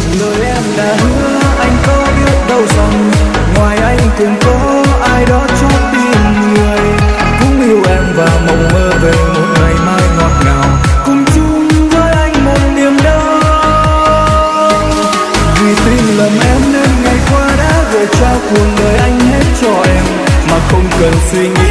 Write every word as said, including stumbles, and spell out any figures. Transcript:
lời em đã hứa anh có biết đâu rằng ngoài anh cũng có ai đó cho tim người, cũng yêu em và mộng mơ về một ngày mai ngọt ngào, cùng chung với anh một niềm đau. Vì tin lầm em nên ngày qua đã gửi trao cuộc đời anh hết cho em, mà không cần suy nghĩ